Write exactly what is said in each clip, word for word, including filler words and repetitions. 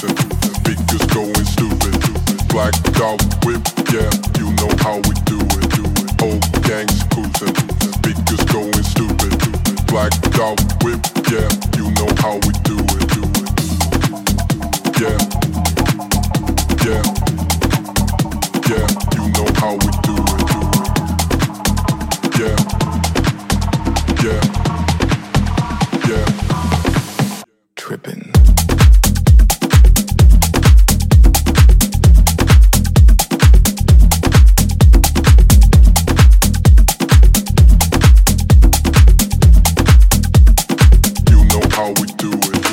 cruising, speakers going stupid. Blacked out whip, yeah, you know how we do it. Whole gang's cruising, speakers going stupid. Blacked out whip, yeah, you know how we do it. Yeah, yeah, yeah, you know how we do it. Yeah, yeah, yeah, trippin'. How we do it.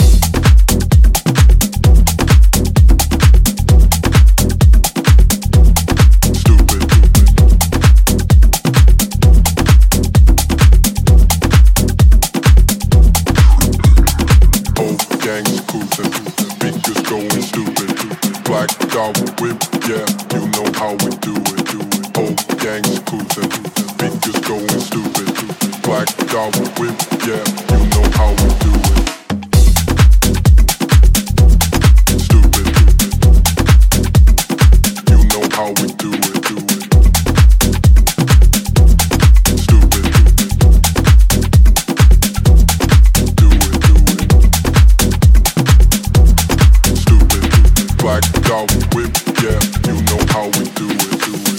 Stupid. Whole gang's cruising, speakers going stupid. Blacked out whip, yeah, you know how we do it. Whole gang's cruising, speakers going stupid. Blacked out whip, yeah, you know how we do it. Stupid. You know how we do it. Stupid. Do it, do it. Stupid. Blacked out whip, yeah, you know how we do it. Do it.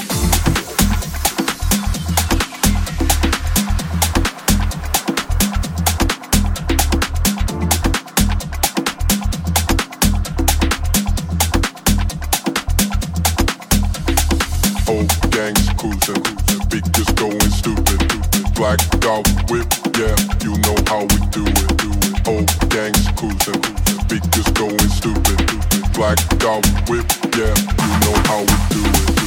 Whole gang's cruising, speakers going stupid. Blacked out whip, yeah, you know how we do it. Whole gang's cruising, speakers going stupid. Blacked out whip, yeah, you know how we do it.